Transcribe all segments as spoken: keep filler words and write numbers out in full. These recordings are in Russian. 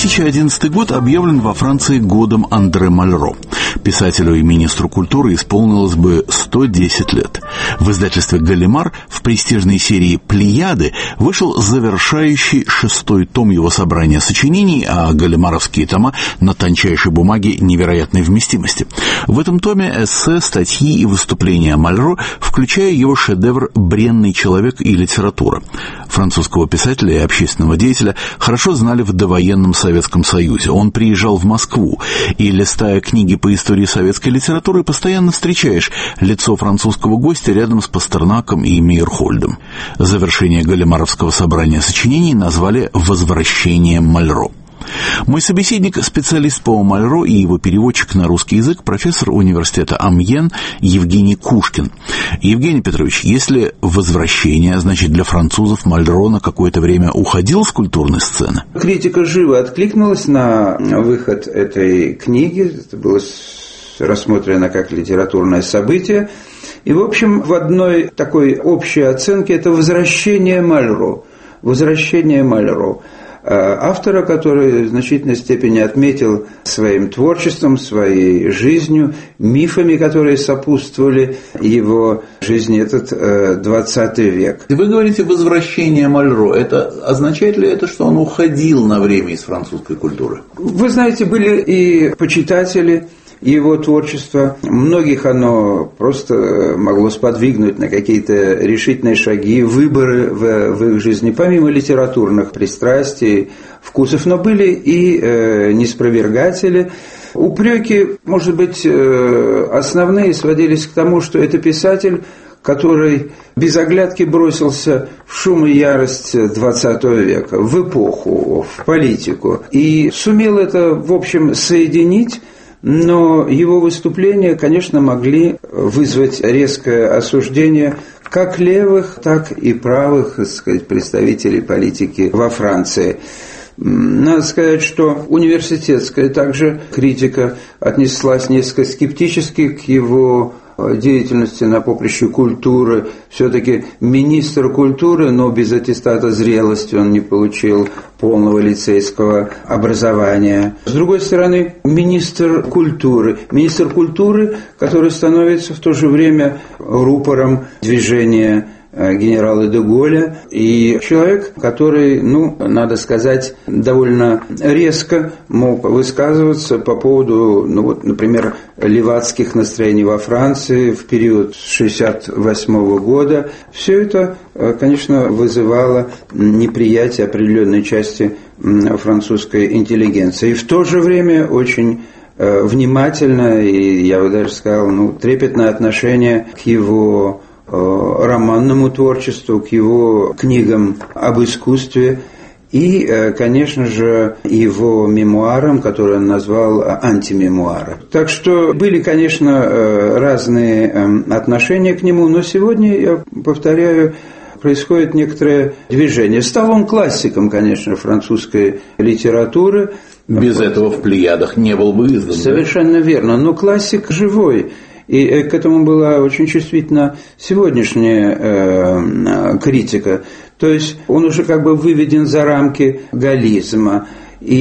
тысяча одиннадцатый год объявлен во Франции годом Андре Мальро. Писателю и министру культуры исполнилось бы сто десять лет. В издательстве «Галлимар» в престижной серии «Плеяды» вышел завершающий шестой том его собрания сочинений, а галлимаровские тома на тончайшей бумаге невероятной вместимости. В этом томе эссе, статьи и выступления Мальро, включая его шедевр «Бренный человек и литература». Французского писателя и общественного деятеля хорошо знали в довоенном Советском Союзе. Он приезжал в Москву, и, листая книги по истории советской литературы, постоянно встречаешь лицо французского гостя рядом с Пастернаком и Мейерхольдом. Завершение галлимаровского собрания сочинений назвали «Возвращением Мальро». Мой собеседник – специалист по Мальро и его переводчик на русский язык, профессор университета Амьен Евгений Кушкин. Евгений Петрович, если возвращение, значит, для французов Мальро на какое-то время уходил с культурной сцены? Критика живо откликнулась на выход этой книги. Это было рассмотрено как литературное событие. И, в общем, в одной такой общей оценке это возвращение Мальро. Возвращение Мальро. Автора, который в значительной степени отметил своим творчеством, своей жизнью, мифами, которые сопутствовали его жизни, этот двадцатый век. Вы говорите «возвращение Мальро». Это означает ли это, что он уходил на время из французской культуры? Вы знаете, были и почитатели его творчества. Многих оно просто могло сподвигнуть на какие-то решительные шаги, выборы в, в их жизни, помимо литературных пристрастий, вкусов. Но были и э, неспровергатели. Упреки, может быть, э, основные сводились к тому, что это писатель, который без оглядки бросился в шум и ярость двадцатого века, в эпоху, в политику. И сумел это, в общем, соединить. Но его выступления, конечно, могли вызвать резкое осуждение как левых, так и правых, так сказать, представителей политики во Франции. Надо сказать, что университетская также критика отнеслась несколько скептически к его деятельности на поприще культуры. Все-таки министр культуры, но без аттестата зрелости он не получил полного лицейского образования. С другой стороны, министр культуры. Министр культуры, который становится в то же время рупором движения генерала де Голля, и человек, который, ну, надо сказать, довольно резко мог высказываться по поводу, ну вот, например, левацких настроений во Франции в период с шестьдесят восьмого года. Все это, конечно, вызывало неприятие определенной части французской интеллигенции. И в то же время очень внимательно, и я бы даже сказал, ну, трепетное отношение к его романному творчеству, к его книгам об искусстве и, конечно же, его мемуарам, которые он назвал антимемуары. Так что были, конечно, разные отношения к нему, но сегодня, я повторяю, происходит некоторое движение. Стал он классиком, конечно, французской литературы. Без этого в «Плеядах» не был бы издан. Совершенно да? верно, но классик живой. И к этому была очень чувствительна сегодняшняя э, критика. То есть он уже как бы выведен за рамки галлизма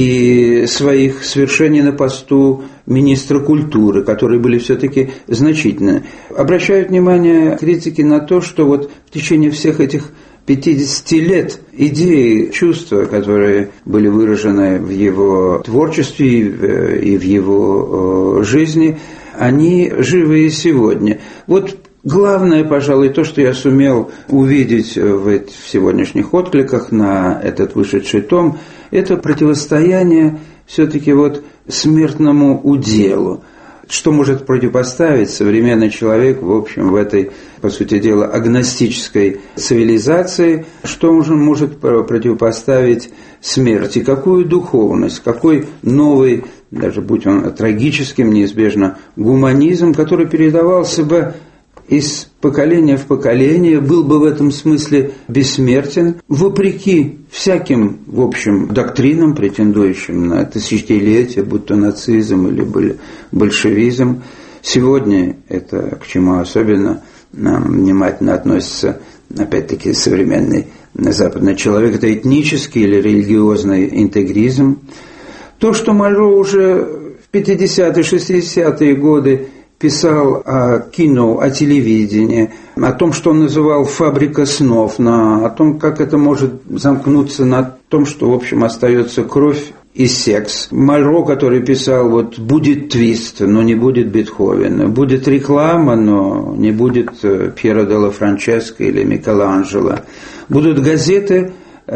и своих свершений на посту министра культуры, которые были все-таки значительны. Обращают внимание критики на то, что вот в течение всех этих пятидесяти лет идеи, чувства, которые были выражены в его творчестве и в его жизни, они живы и сегодня. Вот главное, пожалуй, то, что я сумел увидеть в сегодняшних откликах на этот вышедший том, это противостояние все-таки вот смертному уделу. Что может противопоставить современный человек, в общем, в этой, по сути дела, агностической цивилизации, что он может противопоставить смерти, какую духовность, какой новый, даже будь он трагическим, неизбежно, гуманизм, который передавался бы из поколения в поколение, был бы в этом смысле бессмертен, вопреки всяким, в общем, доктринам, претендующим на тысячелетия, будь то нацизм или большевизм. Сегодня это, к чему особенно внимательно относится, опять-таки, современный западный человек, это этнический или религиозный интегризм. То, что Мальро уже в пятидесятые, шестидесятые годы писал о кино, о телевидении, о том, что он называл «фабрика снов», на, о том, как это может замкнуться на том, что, в общем, остается кровь и секс. Мальро, который писал, вот, будет твист, но не будет Бетховена, будет реклама, но не будет Пьера делла Франческо или Микеланджело, будут газеты,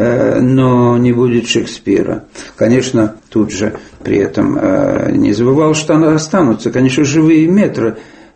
но не будет Шекспира. Конечно, тут же при этом не забывал, что останутся, конечно, живые метры,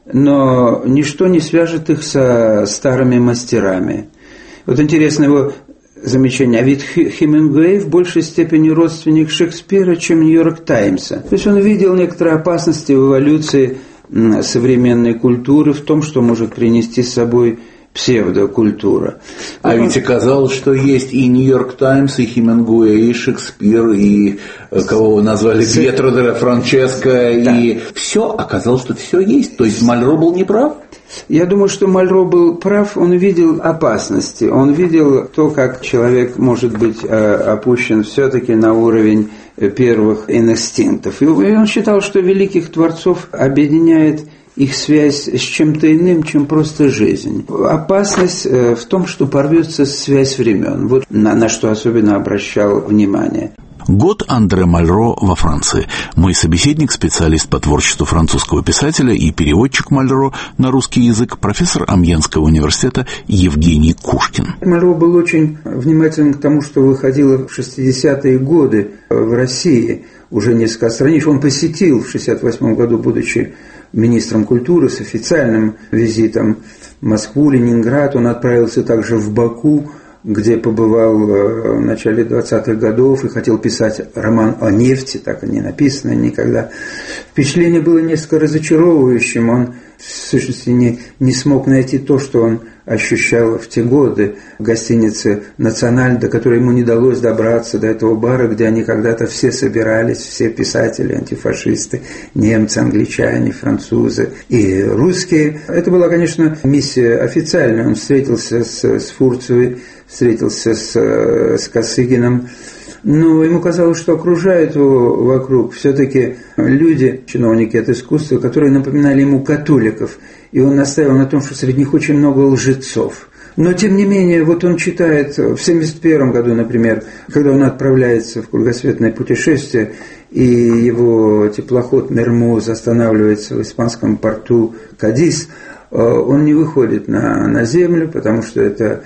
но ничто не свяжет их со старыми мастерами. Вот интересно его замечание, а ведь Хемингуэй в большей степени родственник Шекспира, чем Нью-Йорк Таймса. То есть он видел некоторые опасности в эволюции современной культуры, в том, что может принести с собой псевдокультура. А ну, ведь оказалось, что есть и Нью-Йорк Таймс, и Хемингуэй, и Шекспир, и кого вы назвали, Пьетро делла Франческо, да. И все, оказалось, что все есть. То есть Мальро был неправ? Я думаю, что Мальро был прав, он видел опасности, он видел то, как человек может быть опущен все-таки на уровень первых инстинктов. И он считал, что великих творцов объединяет их связь с чем-то иным, чем просто жизнь. Опасность в том, что порвется связь времен. Вот на, на что особенно обращал внимание. Год Андре Мальро во Франции. Мой собеседник, специалист по творчеству французского писателя и переводчик Мальро на русский язык, профессор Амьенского университета Евгений Кушкин. Мальро был очень внимателен к тому, что выходило в шестидесятые годы в России. Уже несколько страниц он посетил в шестьдесят восьмом году, будучи министром культуры с официальным визитом в Москву, Ленинград. Он отправился также в Баку, где побывал в начале двадцатых годов и хотел писать роман о нефти, так и не написано никогда. Впечатление было несколько разочаровывающим. Он, в сущности, не, не смог найти то, что он ощущал в те годы в гостинице «Националь», до которой ему не удалось добраться, до этого бара, где они когда-то все собирались, все писатели, антифашисты, немцы, англичане, французы и русские. Это была, конечно, миссия официальная. Он встретился с, с Фурцевой, встретился с, с Косыгиным, но ему казалось, что окружают его вокруг все-таки люди, чиновники от искусства, которые напоминали ему католиков, и он настаивал на том, что среди них очень много лжецов. Но, тем не менее, вот он читает в семьдесят первом году, например, когда он отправляется в кругосветное путешествие, и его теплоход «Мермоз» останавливается в испанском порту Кадис, он не выходит на, на землю, потому что это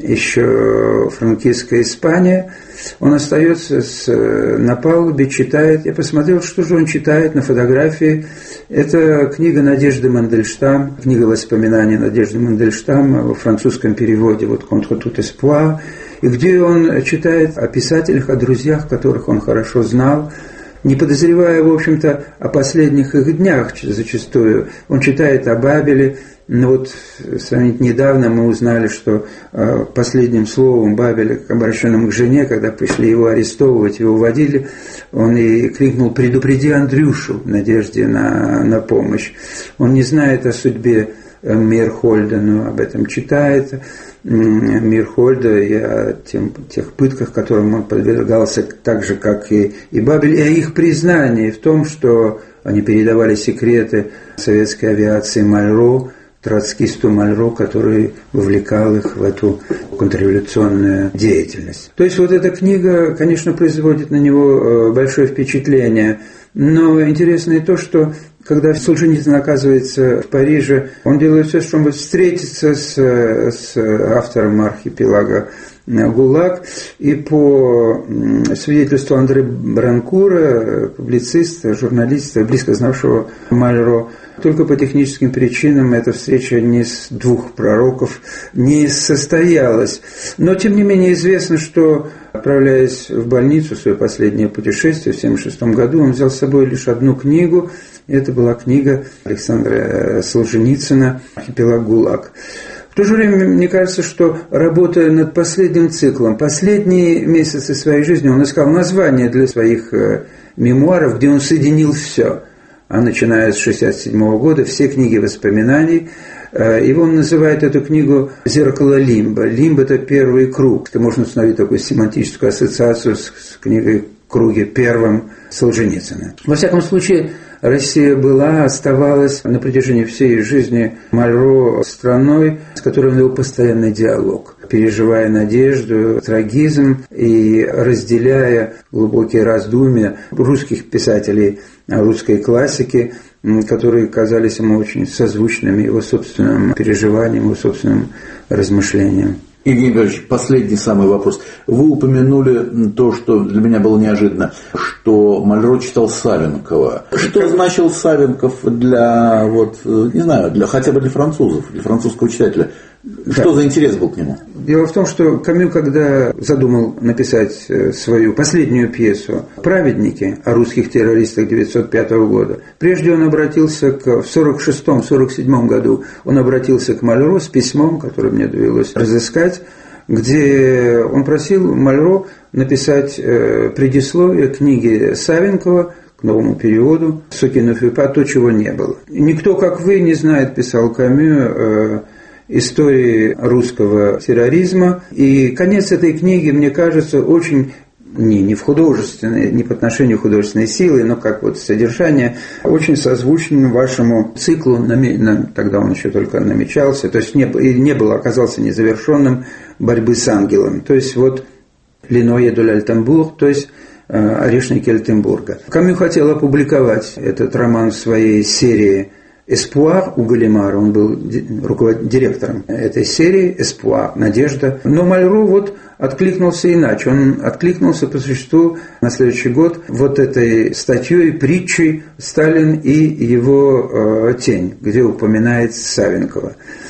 еще франкистская Испания. Он остается с, на палубе, читает. Я посмотрел, что же он читает на фотографии. Это книга Надежды Мандельштам, книга воспоминаний Надежды Мандельштам во французском переводе, вот «Contre tout espoir», и где он читает о писателях, о друзьях, которых он хорошо знал, не подозревая, в общем-то, о последних их днях зачастую. Он читает о Бабеле. Но вот сравнительно недавно мы узнали, что э, последним словом Бабеля, обращенным к жене, когда пришли его арестовывать, его уводили, он и крикнул: «Предупреди Андрюшу», в надежде на, на помощь. Он не знает о судьбе Мейерхольда, но об этом читает. Мейерхольда и о тем, тех пытках, которым он подвергался, так же, как и, и Бабель, и о их признании в том, что они передавали секреты советской авиации Мальро, троцкисту Мальро, который вовлекал их в эту контрреволюционную деятельность. То есть вот эта книга, конечно, производит на него большое впечатление, но интересно и то, что когда Солженицын оказывается в Париже, он делает все, чтобы встретиться с, с автором «Архипелага ГУЛАГ», и по свидетельству Андре Бранкура, публициста, журналиста, близко знавшего Мальро, только по техническим причинам эта встреча не с двух пророков не состоялась. Но, тем не менее, известно, что, отправляясь в больницу в свое последнее путешествие в семьдесят шестом году, он взял с собой лишь одну книгу. Это была книга Александра Солженицына «Архипелаг ГУЛАГ». В то же время, мне кажется, что, работая над последним циклом, последние месяцы своей жизни он искал название для своих мемуаров, где он соединил все. А начиная с шестьдесят седьмого года, все книги воспоминаний. И он называет эту книгу «Зеркало Лимба». Лимб – это первый круг. Это можно установить такую семантическую ассоциацию с, с книгой круге первым Солженицына. Во всяком случае, Россия была, оставалась на протяжении всей жизни Мальро страной, с которой он вел постоянный диалог, переживая надежду, трагизм и разделяя глубокие раздумья русских писателей, русской классики, которые казались ему очень созвучными его собственным переживаниям, его собственным размышлениям. Евгений Григорьевич, последний самый вопрос. Вы упомянули то, что для меня было неожиданно, что Мальро читал Савенкова. Что значил Савенков для, вот, не знаю, для, хотя бы для французов, для французского читателя? Что да. за интерес был к нему? Дело в том, что Камю, когда задумал написать свою последнюю пьесу «Праведники» о русских террористах девятьсот пятого года, прежде он обратился к, в сорок шестом — сорок седьмом году он обратился к Мальро с письмом, которое мне довелось разыскать, где он просил Мальро написать предисловие книги Савенкова к новому переводу «Сокинов-Ипа», то, чего не было. «Никто, как вы, не знает», писал Камю, истории русского терроризма. И конец этой книги, мне кажется, очень не, не в художественной, не по отношению художественной силы, но как вот содержание, очень созвучным вашему циклу, тогда он еще только намечался, то есть не, не был, оказался незавершенным, борьбы с ангелом. То есть вот «Леное де l'Altenbourg», то есть «Орешники Альтенбурга». Камю хотел опубликовать этот роман в своей серии «Эспуар» у Галимара, он был директором этой серии, «Эспуар», «Надежда». Но Мальро вот откликнулся иначе. Он откликнулся по существу на следующий год вот этой статьей, притчей «Сталин и его э, тень», где упоминается Савенкова.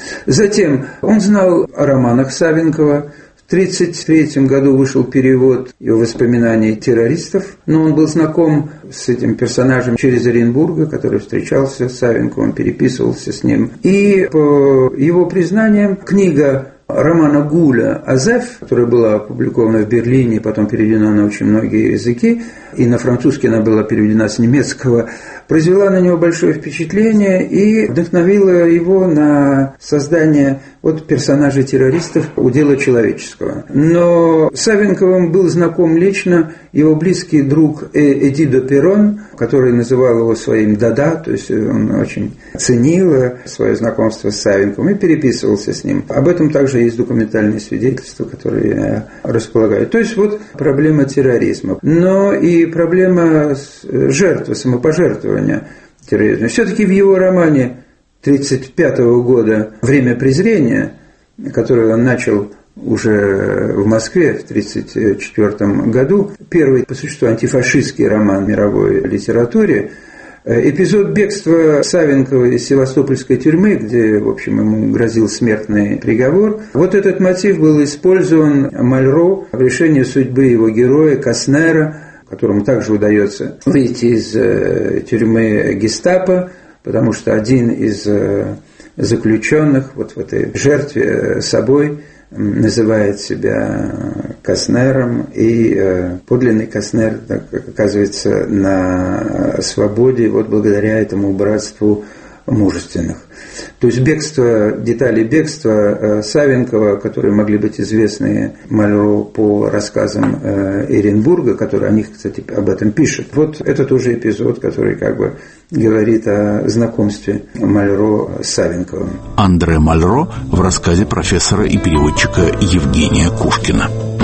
Затем он знал о романах Савенкова. В тысяча девятьсот тридцать третьем году вышел перевод его воспоминаний террористов, но он был знаком с этим персонажем через Оренбурга, который встречался с Савенковым, переписывался с ним. И по его признаниям, книга романа Гуля «Азеф», которая была опубликована в Берлине, потом переведена на очень многие языки, и на французский она была переведена с немецкого, произвела на него большое впечатление и вдохновила его на создание вот персонажей террористов «Удела человеческого». Но с Савенковым был знаком лично его близкий друг Эди де Перрон, который называл его своим «дада», то есть он очень ценил свое знакомство с Савенковым и переписывался с ним. Об этом также есть документальные свидетельства, которые я располагаю. То есть вот проблема терроризма. Но и проблема жертвы, самопожертвования терроризма. Все-таки в его романе тысяча девятьсот тридцать пятого года «Время презрения», который он начал уже в Москве в тысяча девятьсот тридцать четвёртом году, первый по существу антифашистский роман в мировой литературе, эпизод бегства Савенкова из севастопольской тюрьмы, где, в общем, ему грозил смертный приговор, вот этот мотив был использован Мальро в решении судьбы его героя Каснера, которому также удается выйти из тюрьмы гестапо, потому что один из заключенных вот в этой жертве собой называет себя Каснером, и подлинный Каснер оказывается на свободе вот благодаря этому братству мужественных. То есть бегство, детали бегства Савенкова, которые могли быть известны Мальро по рассказам Эренбурга, который о них, кстати, об этом пишет. Вот это тоже эпизод, который как бы говорит о знакомстве Мальро с Савенковым. Андре Мальро в рассказе профессора и переводчика Евгения Кушкина.